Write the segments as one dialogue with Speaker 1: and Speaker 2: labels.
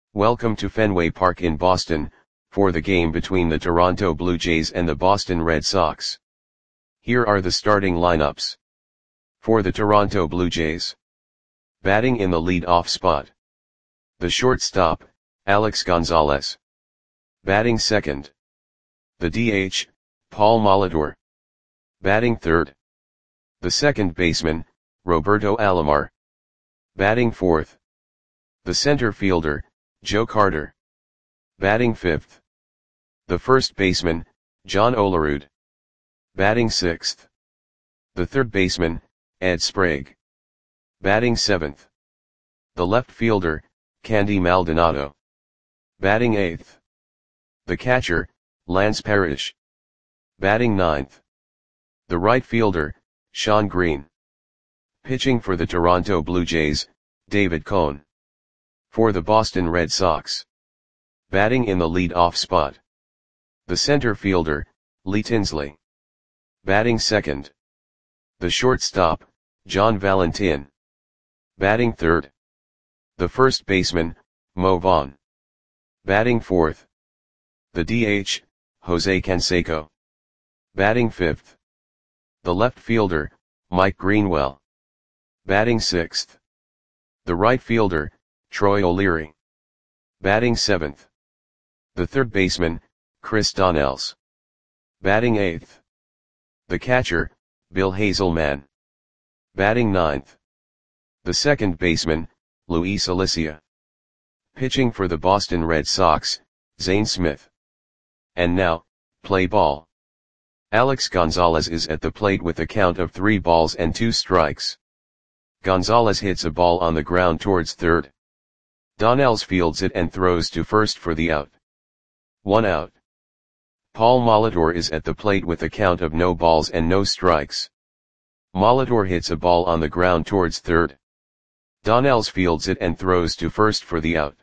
Speaker 1: Welcome to Fenway Park in Boston, for the game between the Toronto Blue Jays and the Boston Red Sox. Here are the starting lineups. For the Toronto Blue Jays. Batting in the lead-off spot. The shortstop, Alex Gonzalez. Batting second. The DH, Paul Molitor. Batting third. The second baseman, Roberto Alomar. Batting fourth. The center fielder, Joe Carter. Batting fifth. The first baseman, John Olerud. Batting sixth. The third baseman, Ed Sprague. Batting seventh. The left fielder, Candy Maldonado. Batting eighth. The catcher, Lance Parrish. Batting ninth. The right fielder, Shawn Green. Pitching for the Toronto Blue Jays, David Cone. For the Boston Red Sox. Batting in the lead-off spot. The center fielder, Lee Tinsley. Batting second. The shortstop, John Valentin. Batting third. The first baseman, Mo Vaughn. Batting fourth. The DH, Jose Canseco. Batting fifth. The left fielder, Mike Greenwell. Batting sixth. The right fielder, Troy O'Leary. Batting seventh. The third baseman, Chris Donnells. Batting eighth. The catcher, Bill Hazelman. Batting ninth. The second baseman, Luis Alicia. Pitching for the Boston Red Sox, Zane Smith. And now, play ball. Alex Gonzalez is at the plate with a count of 3 balls and 2 strikes. Gonzalez hits a ball on the ground towards third. Donnells fields it and throws to first for the out. 1 out. Paul Molitor is at the plate with a count of no balls and no strikes. Molitor hits a ball on the ground towards third. Donnells fields it and throws to first for the out.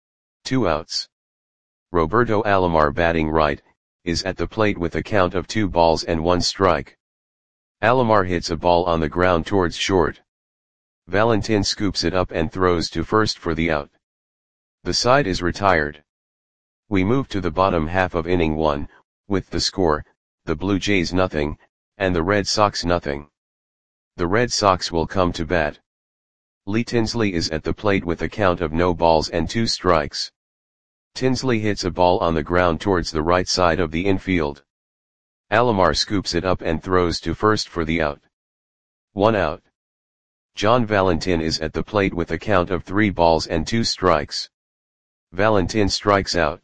Speaker 1: 2 outs. Roberto Alomar batting right, is at the plate with a count of 2 balls and 1 strike. Alomar hits a ball on the ground towards short. Valentin scoops it up and throws to first for the out. The side is retired. We move to the bottom half of inning 1, with the score, the Blue Jays nothing, and the Red Sox nothing. The Red Sox will come to bat. Lee Tinsley is at the plate with a count of no balls and 2 strikes. Tinsley hits a ball on the ground towards the right side of the infield. Alomar scoops it up and throws to first for the out. 1 out. John Valentin is at the plate with a count of 3 balls and 2 strikes. Valentin strikes out.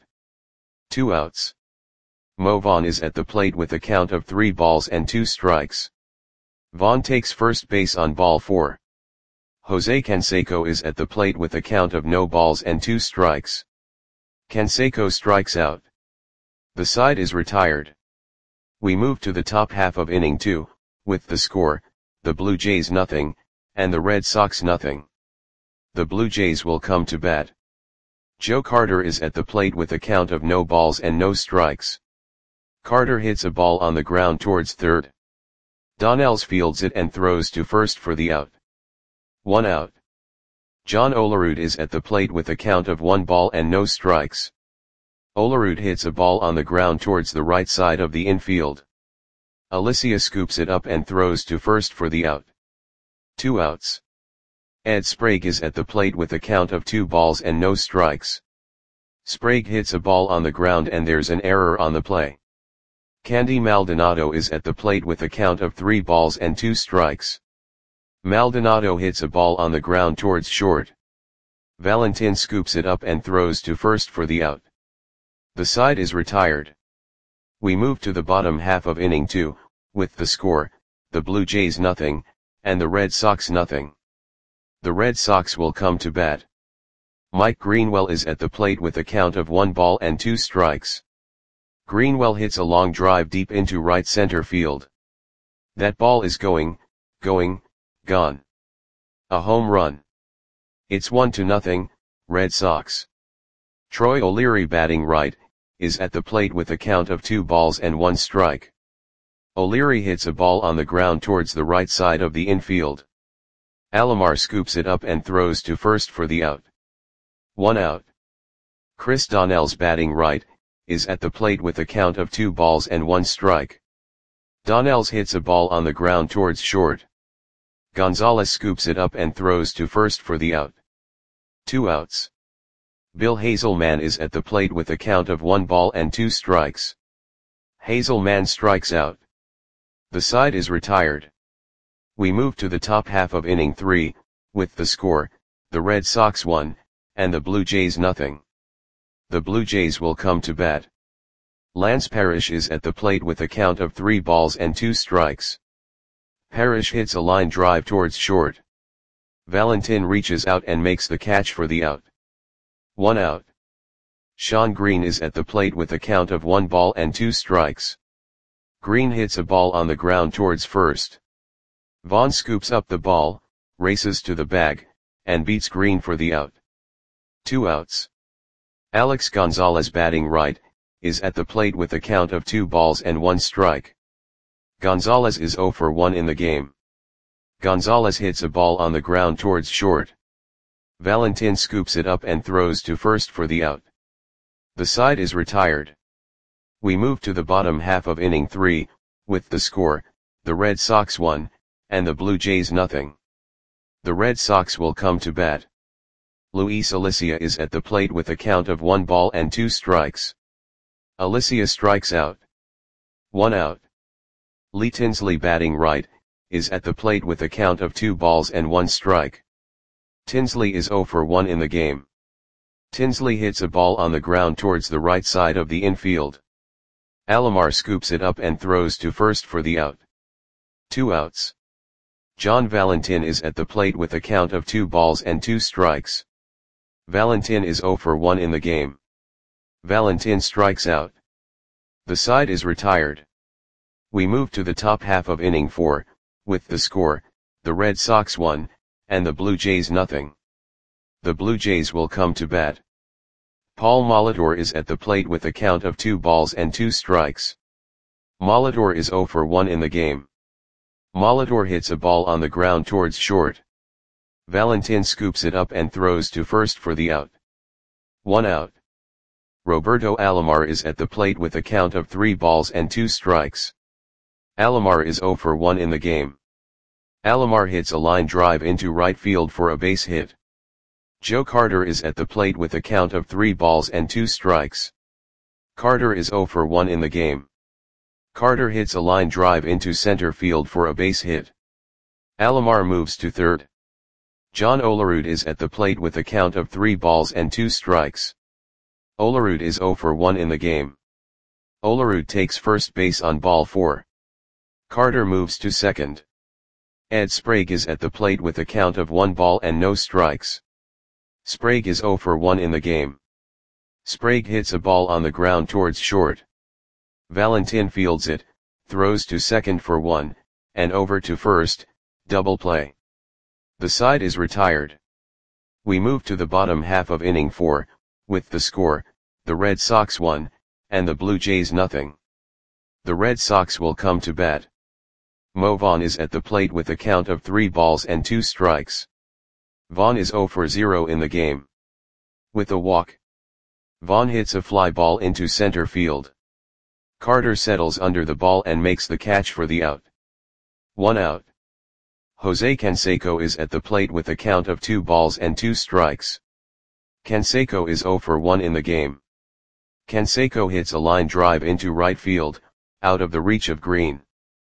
Speaker 1: 2 outs. Mo Vaughn is at the plate with a count of 3 balls and 2 strikes. Vaughn takes first base on ball 4. Jose Canseco is at the plate with a count of no balls and 2 strikes. Canseco strikes out. The side is retired. We move to the top half of inning 2, with the score, the Blue Jays nothing, and the Red Sox nothing. The Blue Jays will come to bat. Joe Carter is at the plate with a count of no balls and no strikes. Carter hits a ball on the ground towards third. Donnells fields it and throws to first for the out. 1 out. John Olerud is at the plate with a count of 1 ball and no strikes. Olerud hits a ball on the ground towards the right side of the infield. Alicia scoops it up and throws to first for the out. 2 outs. Ed Sprague is at the plate with a count of 2 balls and no strikes. Sprague hits a ball on the ground and there's an error on the play. Candy Maldonado is at the plate with a count of 3 balls and 2 strikes. Maldonado hits a ball on the ground towards short. Valentin scoops it up and throws to first for the out. The side is retired. We move to the bottom half of inning 2, with the score, the Blue Jays nothing, and the Red Sox nothing. The Red Sox will come to bat. Mike Greenwell is at the plate with a count of 1 ball and 2 strikes. Greenwell hits a long drive deep into right center field. That ball is gone. A home run. It's 1-0, Red Sox. Troy O'Leary batting right, is at the plate with a count of 2 balls and 1 strike. O'Leary hits a ball on the ground towards the right side of the infield. Alomar scoops it up and throws to first for the out. 1 out. Chris Donnell's batting right, is at the plate with a count of 2 balls and 1 strike. Donnell's hits a ball on the ground towards short. Gonzalez scoops it up and throws to first for the out. 2 outs. Bill Hazelman is at the plate with a count of 1 ball and 2 strikes. Hazelman strikes out. The side is retired. We move to the top half of inning 3, with the score, the Red Sox 1, and the Blue Jays nothing. The Blue Jays will come to bat. Lance Parrish is at the plate with a count of 3 balls and 2 strikes. Parrish hits a line drive towards short. Valentin reaches out and makes the catch for the out. 1 out. Shawn Green is at the plate with a count of 1 ball and 2 strikes. Green hits a ball on the ground towards first. Vaughn scoops up the ball, races to the bag, and beats Green for the out. 2 outs. Alex Gonzalez batting right, is at the plate with a count of 2 balls and 1 strike. Gonzalez is 0 for 1 in the game. Gonzalez hits a ball on the ground towards short. Valentin scoops it up and throws to first for the out. The side is retired. We move to the bottom half of inning 3, with the score, the Red Sox 1, and the Blue Jays nothing. The Red Sox will come to bat. Luis Alicia is at the plate with a count of 1 ball and 2 strikes. Alicia strikes out. 1 out. Lee Tinsley batting right, is at the plate with a count of 2 balls and 1 strike. Tinsley is 0 for 1 in the game. Tinsley hits a ball on the ground towards the right side of the infield. Alomar scoops it up and throws to first for the out. 2 outs. John Valentin is at the plate with a count of 2 balls and 2 strikes. Valentin is 0 for 1 in the game. Valentin strikes out. The side is retired. We move to the top half of inning 4, with the score, the Red Sox 1, and the Blue Jays nothing. The Blue Jays will come to bat. Paul Molitor is at the plate with a count of 2 balls and 2 strikes. Molitor is 0 for 1 in the game. Molitor hits a ball on the ground towards short. Valentin scoops it up and throws to first for the out. 1 out. Roberto Alomar is at the plate with a count of 3 balls and 2 strikes. Alomar is 0 for 1 in the game. Alomar hits a line drive into right field for a base hit. Joe Carter is at the plate with a count of 3 balls and 2 strikes. Carter is 0 for 1 in the game. Carter hits a line drive into center field for a base hit. Alomar moves to third. John Olerud is at the plate with a count of 3 balls and 2 strikes. Olerud is 0 for 1 in the game. Olerud takes first base on ball 4. Carter moves to second. Ed Sprague is at the plate with a count of 1 ball and no strikes. Sprague is 0 for 1 in the game. Sprague hits a ball on the ground towards short. Valentin fields it, throws to second for 1, and over to first, double play. The side is retired. We move to the bottom half of inning 4, with the score, the Red Sox 1, and the Blue Jays nothing. The Red Sox will come to bat. Mo Vaughn is at the plate with a count of 3 balls and 2 strikes. Vaughn is 0 for 0 in the game. With a walk. Vaughn hits a fly ball into center field. Carter settles under the ball and makes the catch for the out. 1 out. Jose Canseco is at the plate with a count of 2 balls and 2 strikes. Canseco is 0 for 1 in the game. Canseco hits a line drive into right field, out of the reach of Green.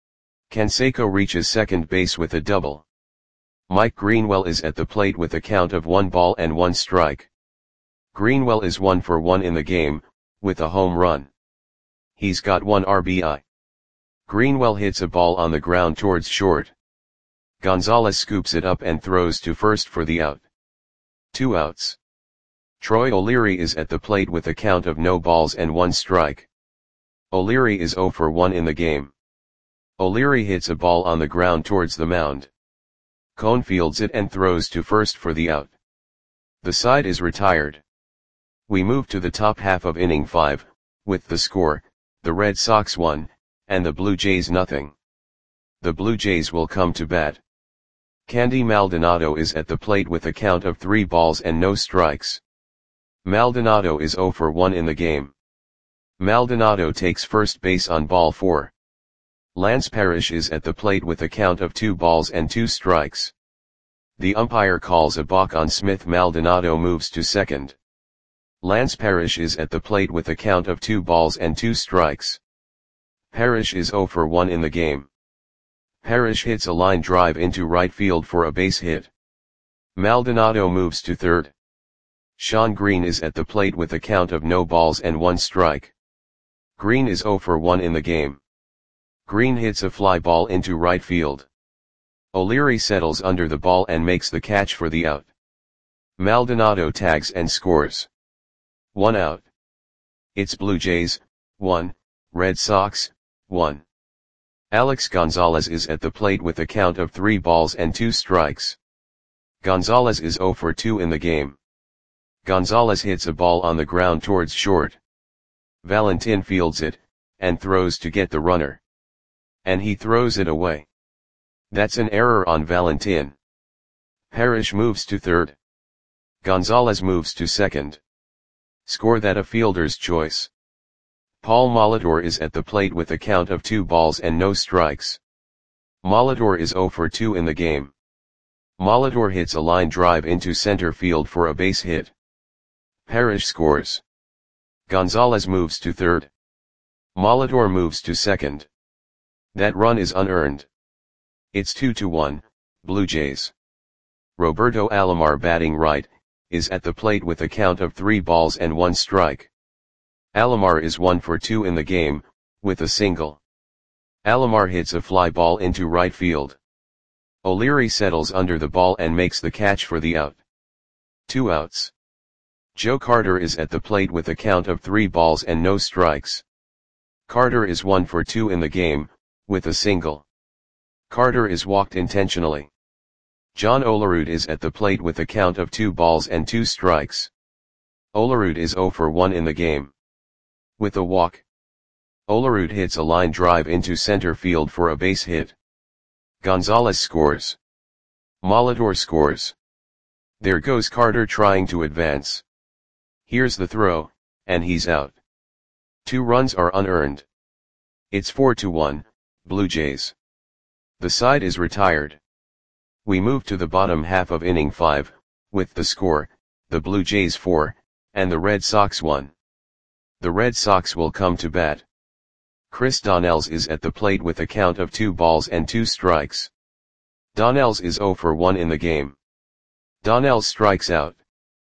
Speaker 1: Canseco reaches second base with a double. Mike Greenwell is at the plate with a count of 1 ball and 1 strike. Greenwell is 1 for 1 in the game, with a home run. He's got 1 RBI. Greenwell hits a ball on the ground towards short. Gonzalez scoops it up and throws to first for the out. 2 outs. Troy O'Leary is at the plate with a count of no balls and 1 strike. O'Leary is 0 for 1 in the game. O'Leary hits a ball on the ground towards the mound. Cone fields it and throws to first for the out. The side is retired. We move to the top half of inning 5, with the score, the Red Sox 1, and the Blue Jays nothing. The Blue Jays will come to bat. Candy Maldonado is at the plate with a count of 3 balls and no strikes. Maldonado is 0 for 1 in the game. Maldonado takes first base on ball 4. Lance Parrish is at the plate with a count of 2 balls and 2 strikes. The umpire calls a balk on Smith. Maldonado moves to second. Lance Parrish is at the plate with a count of 2 balls and 2 strikes. Parrish is 0 for 1 in the game. Parrish hits a line drive into right field for a base hit. Maldonado moves to third. Shawn Green is at the plate with a count of no balls and 1 strike. Green is 0 for 1 in the game. Green hits a fly ball into right field. O'Leary settles under the ball and makes the catch for the out. Maldonado tags and scores. 1 out. It's Blue Jays, 1, Red Sox, 1. Alex Gonzalez is at the plate with a count of 3 balls and 2 strikes. Gonzalez is 0 for 2 in the game. Gonzalez hits a ball on the ground towards short. Valentin fields it, and throws to get the runner. And he throws it away. That's an error on Valentin. Parrish moves to third. Gonzalez moves to second. Score that a fielder's choice. Paul Molitor is at the plate with a count of 2 balls and no strikes. Molitor is 0 for 2 in the game. Molitor hits a line drive into center field for a base hit. Parrish scores. Gonzalez moves to third. Molitor moves to second. That run is unearned. It's 2-1, Blue Jays. Roberto Alomar, batting right, is at the plate with a count of 3 balls and 1 strike. Alomar is 1 for 2 in the game, with a single. Alomar hits a fly ball into right field. O'Leary settles under the ball and makes the catch for the out. 2 outs. Joe Carter is at the plate with a count of 3 balls and no strikes. Carter is 1 for 2 in the game, with a single. Carter is walked intentionally. John Olerud is at the plate with a count of 2 balls and 2 strikes. Olerud is 0 for 1 in the game. With a walk. Olerud hits a line drive into center field for a base hit. Gonzalez scores. Molitor scores. There goes Carter trying to advance. Here's the throw, and he's out. 2 runs are unearned. It's 4-1, Blue Jays. The side is retired. We move to the bottom half of inning 5, with the score, the Blue Jays 4, and the Red Sox 1. The Red Sox will come to bat. Chris Donnells is at the plate with a count of 2 balls and 2 strikes. Donnells is 0 for 1 in the game. Donnells strikes out.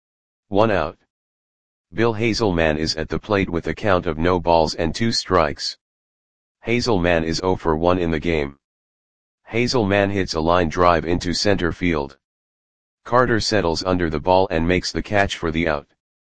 Speaker 1: 1 out. Bill Hazelman is at the plate with a count of no balls and 2 strikes. Hazelman is 0 for 1 in the game. Hazelman hits a line drive into center field. Carter settles under the ball and makes the catch for the out.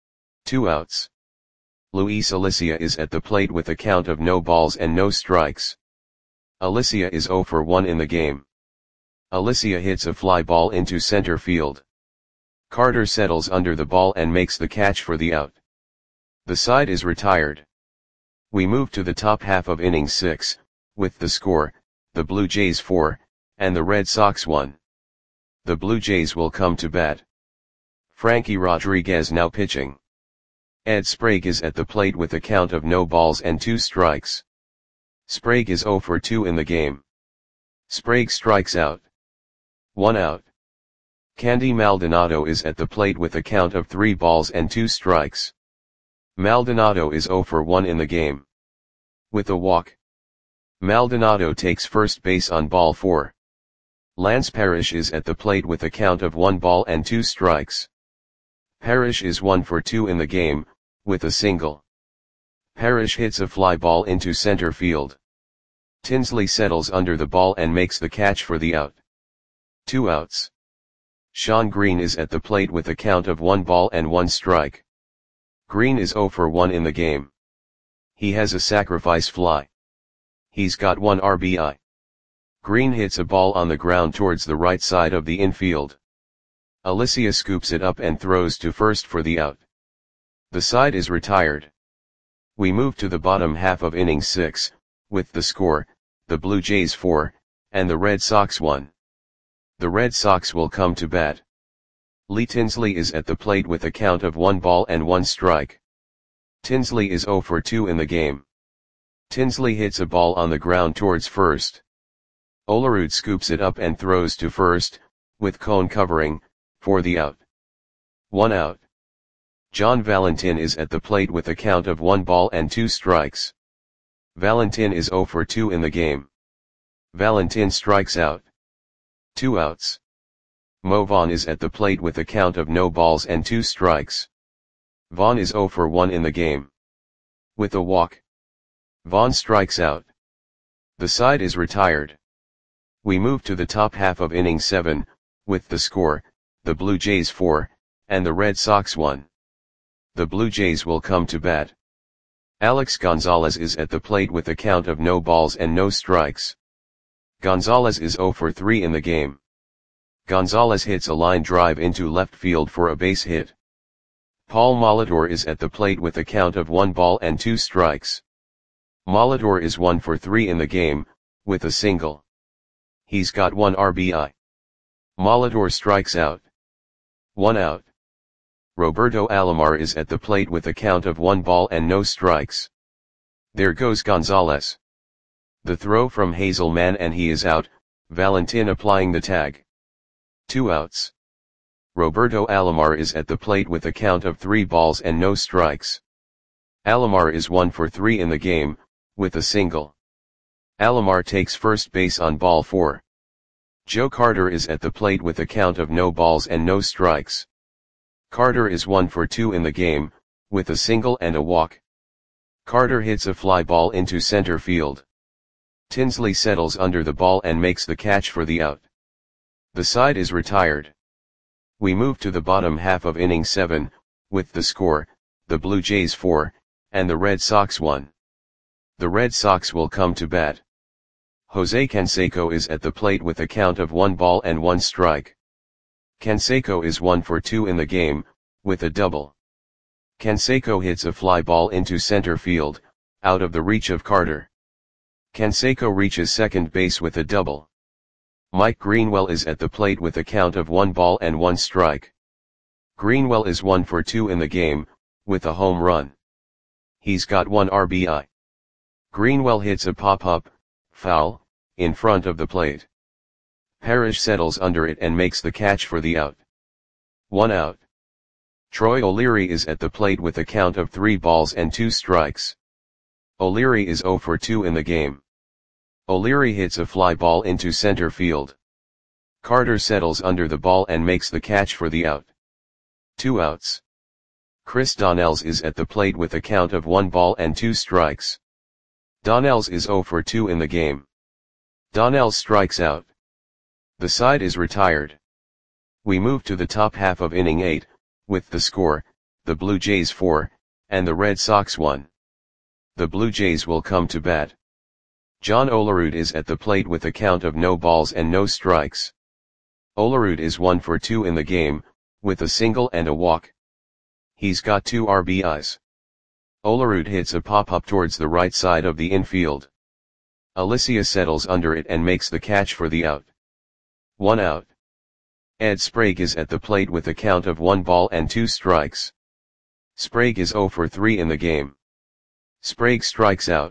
Speaker 1: 2 outs. Luis Alicia is at the plate with a count of no balls and no strikes. Alicia is 0 for 1 in the game. Alicia hits a fly ball into center field. Carter settles under the ball and makes the catch for the out. The side is retired. We move to the top half of inning 6, with the score, the Blue Jays 4, and the Red Sox 1. The Blue Jays will come to bat. Frankie Rodriguez now pitching. Ed Sprague is at the plate with a count of no balls and 2 strikes. Sprague is 0 for 2 in the game. Sprague strikes out. 1 out. Candy Maldonado is at the plate with a count of 3 balls and 2 strikes. Maldonado is 0 for 1 in the game. With a walk. Maldonado takes first base on ball 4. Lance Parrish is at the plate with a count of 1 ball and 2 strikes. Parrish is 1 for 2 in the game, with a single. Parrish hits a fly ball into center field. Tinsley settles under the ball and makes the catch for the out. 2 outs. Shawn Green is at the plate with a count of 1 ball and 1 strike. Green is 0 for 1 in the game. He has a sacrifice fly. He's got 1 RBI. Green hits a ball on the ground towards the right side of the infield. Alicia scoops it up and throws to first for the out. The side is retired. We move to the bottom half of inning 6, with the score, the Blue Jays 4, and the Red Sox 1. The Red Sox will come to bat. Lee Tinsley is at the plate with a count of 1 ball and 1 strike. Tinsley is 0 for 2 in the game. Tinsley hits a ball on the ground towards first. Olerud scoops it up and throws to first, with Cone covering, for the out. 1 out. John Valentin is at the plate with a count of 1 ball and 2 strikes. Valentin is 0 for 2 in the game. Valentin strikes out. 2 outs. Mo Vaughn is at the plate with a count of no balls and 2 strikes. Vaughn is 0 for 1 in the game. With a walk, Vaughn strikes out. The side is retired. We move to the top half of inning 7, with the score, the Blue Jays 4, and the Red Sox 1. The Blue Jays will come to bat. Alex Gonzalez is at the plate with a count of no balls and no strikes. Gonzalez is 0 for 3 in the game. Gonzalez hits a line drive into left field for a base hit. Paul Molitor is at the plate with a count of 1 ball and 2 strikes. Molitor is 1 for 3 in the game, with a single. He's got 1 RBI. Molitor strikes out. 1 out. Roberto Alomar is at the plate with a count of 1 ball and no strikes. There goes Gonzalez. The throw from Hazelman and he is out, Valentin applying the tag. 2 outs. Roberto Alomar is at the plate with a count of 3 balls and no strikes. Alomar is 1 for 3 in the game, with a single. Alomar takes first base on ball 4. Joe Carter is at the plate with a count of no balls and no strikes. Carter is 1 for 2 in the game, with a single and a walk. Carter hits a fly ball into center field. Tinsley settles under the ball and makes the catch for the out. The side is retired. We move to the bottom half of inning 7, with the score, the Blue Jays 4, and the Red Sox 1. The Red Sox will come to bat. Jose Canseco is at the plate with a count of 1 ball and 1 strike. Canseco is 1 for 2 in the game, with a double. Canseco hits a fly ball into center field, out of the reach of Carter. Canseco reaches second base with a double. Mike Greenwell is at the plate with a count of 1 ball and 1 strike. Greenwell is 1 for 2 in the game, with a home run. He's got 1 RBI. Greenwell hits a pop-up, foul, in front of the plate. Parrish settles under it and makes the catch for the out. 1 out. Troy O'Leary is at the plate with a count of 3 balls and 2 strikes. O'Leary is 0 for 2 in the game. O'Leary hits a fly ball into center field. Carter settles under the ball and makes the catch for the out. 2 outs. Chris Donnells is at the plate with a count of 1 ball and 2 strikes. Donnells is 0 for 2 in the game. Donnells strikes out. The side is retired. We move to the top half of inning 8, with the score, the Blue Jays 4, and the Red Sox 1. The Blue Jays will come to bat. John Olerud is at the plate with a count of no balls and no strikes. Olerud is 1 for 2 in the game, with a single and a walk. He's got 2 RBIs. Olerud hits a pop-up towards the right side of the infield. Alicia settles under it and makes the catch for the out. 1 out. Ed Sprague is at the plate with a count of 1 ball and 2 strikes. Sprague is 0 for 3 in the game. Sprague strikes out.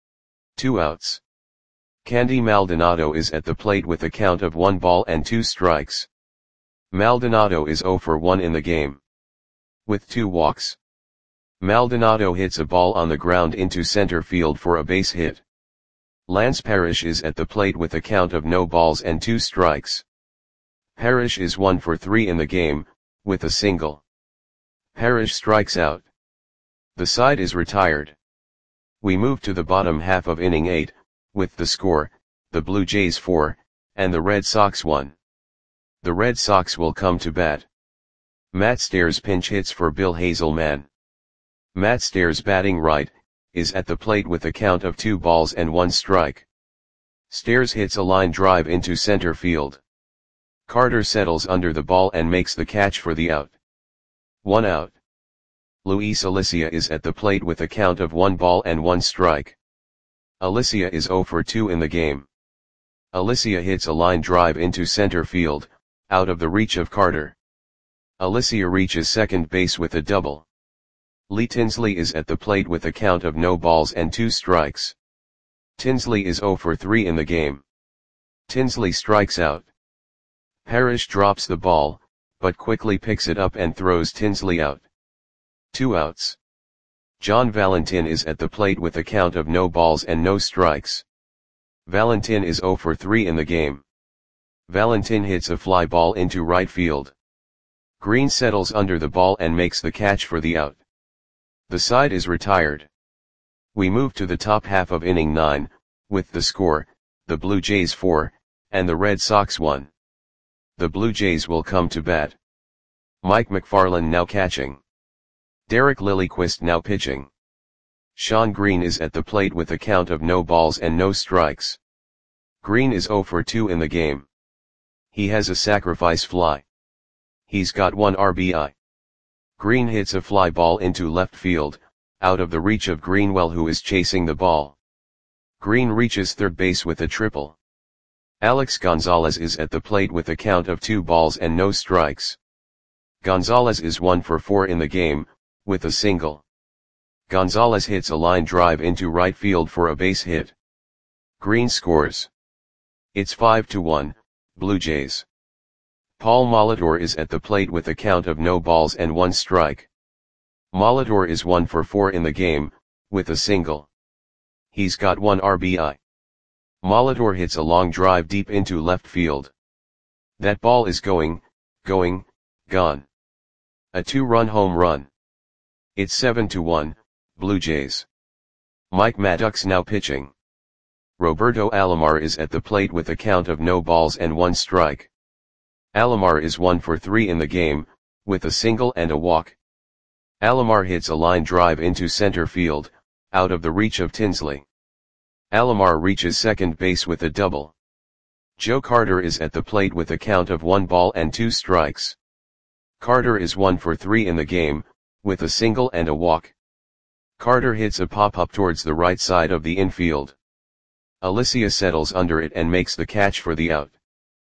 Speaker 1: 2 outs. Candy Maldonado is at the plate with a count of 1 ball and 2 strikes. Maldonado is 0 for 1 in the game. With 2 walks. Maldonado hits a ball on the ground into center field for a base hit. Lance Parrish is at the plate with a count of no balls and 2 strikes. Parrish is 1 for 3 in the game, with a single. Parrish strikes out. The side is retired. We move to the bottom half of inning 8, with the score, the Blue Jays 4, and the Red Sox 1. The Red Sox will come to bat. Matt Stairs pinch hits for Bill Hazelman. Matt Stairs, batting right, is at the plate with a count of 2 balls and 1 strike. Stairs hits a line drive into center field. Carter settles under the ball and makes the catch for the out. 1 out. Luis Alicia is at the plate with a count of 1 ball and 1 strike. Alicia is 0 for 2 in the game. Alicia hits a line drive into center field, out of the reach of Carter. Alicia reaches second base with a double. Lee Tinsley is at the plate with a count of no balls and 2 strikes. Tinsley is 0 for 3 in the game. Tinsley strikes out. Parrish drops the ball, but quickly picks it up and throws Tinsley out. 2 outs. John Valentin is at the plate with a count of no balls and no strikes. Valentin is 0 for 3 in the game. Valentin hits a fly ball into right field. Green settles under the ball and makes the catch for the out. The side is retired. We move to the top half of inning 9, with the score, the Blue Jays 4, and the Red Sox 1. The Blue Jays will come to bat. Mike McFarland now catching. Derek Lilliquist now pitching. Sean Green is at the plate with a count of no balls and no strikes. Green is 0 for 2 in the game. He has a sacrifice fly. He's got 1 RBI. Green hits a fly ball into left field, out of the reach of Greenwell, who is chasing the ball. Green reaches third base with a triple. Alex Gonzalez is at the plate with a count of 2 balls and no strikes. Gonzalez is 1 for 4 in the game, with a single. Gonzalez hits a line drive into right field for a base hit. Green scores. It's 5-1, Blue Jays. Paul Molitor is at the plate with a count of no balls and 1 strike. Molitor is 1 for 4 in the game, with a single. He's got 1 RBI. Molitor hits a long drive deep into left field. That ball is gone. A 2-run home run. It's 7-1, Blue Jays. Mike Maddox now pitching. Roberto Alomar is at the plate with a count of no balls and 1 strike. Alomar is 1 for 3 in the game, with a single and a walk. Alomar hits a line drive into center field, out of the reach of Tinsley. Alomar reaches second base with a double. Joe Carter is at the plate with a count of 1 ball and 2 strikes. Carter is 1 for 3 in the game, with a single and a walk. Carter hits a pop-up towards the right side of the infield. Alicia settles under it and makes the catch for the out.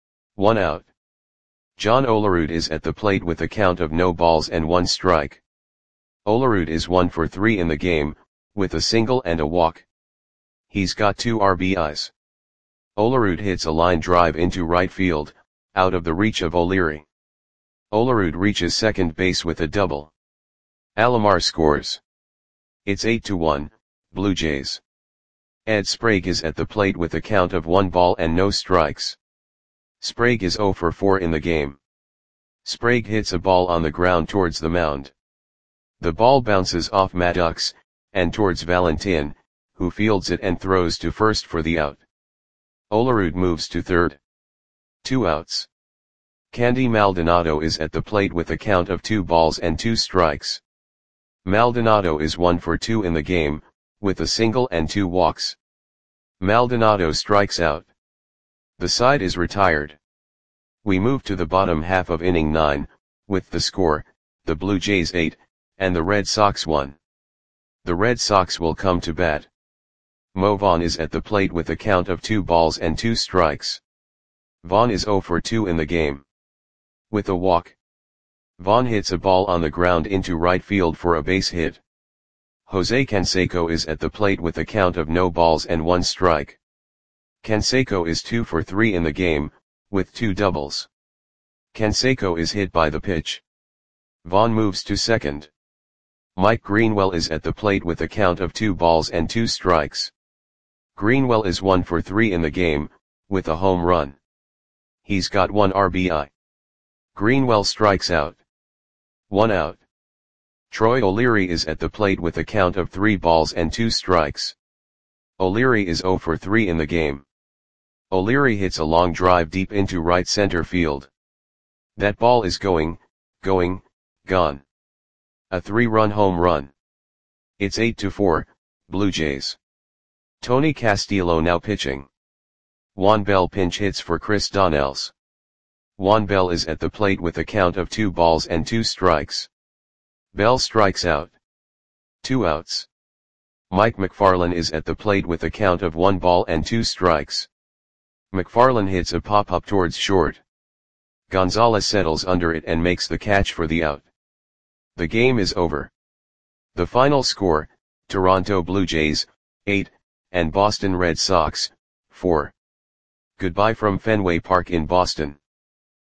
Speaker 1: 1 out. John Olerud is at the plate with a count of no balls and 1 strike. Olerud is 1 for 3 in the game, with a single and a walk. He's got 2 RBIs. Olerud hits a line drive into right field, out of the reach of O'Leary. Olerud reaches second base with a double. Alomar scores. It's 8-1, Blue Jays. Ed Sprague is at the plate with a count of 1 ball and no strikes. Sprague is 0 for 4 in the game. Sprague hits a ball on the ground towards the mound. The ball bounces off Maddox, and towards Valentin, who fields it and throws to first for the out. Olerud moves to third. 2 outs. Candy Maldonado is at the plate with a count of 2 balls and 2 strikes. Maldonado is 1 for 2 in the game, with a single and 2 walks. Maldonado strikes out. The side is retired. We move to the bottom half of inning 9, with the score, the Blue Jays 8, and the Red Sox 1. The Red Sox will come to bat. Mo Vaughn is at the plate with a count of 2 balls and 2 strikes. Vaughn is 0 for 2 in the game. With a walk. Vaughn hits a ball on the ground into right field for a base hit. Jose Canseco is at the plate with a count of no balls and 1 strike. Canseco is 2 for 3 in the game, with 2 doubles. Canseco is hit by the pitch. Vaughn moves to second. Mike Greenwell is at the plate with a count of 2 balls and 2 strikes. Greenwell is 1 for 3 in the game, with a home run. He's got 1 RBI. Greenwell strikes out. 1 out. Troy O'Leary is at the plate with a count of 3 balls and 2 strikes. O'Leary is 0 for 3 in the game. O'Leary hits a long drive deep into right center field. That ball is gone. A 3-run home run. It's 8-4, Blue Jays. Tony Castillo now pitching. Juan Bell pinch hits for Chris Donnells. Juan Bell is at the plate with a count of 2 balls and 2 strikes. Bell strikes out. 2 outs. Mike McFarland is at the plate with a count of 1 ball and 2 strikes. McFarland hits a pop-up towards short. Gonzalez settles under it and makes the catch for the out. The game is over. The final score, Toronto Blue Jays, 8, and Boston Red Sox, 4. Goodbye from Fenway Park in Boston.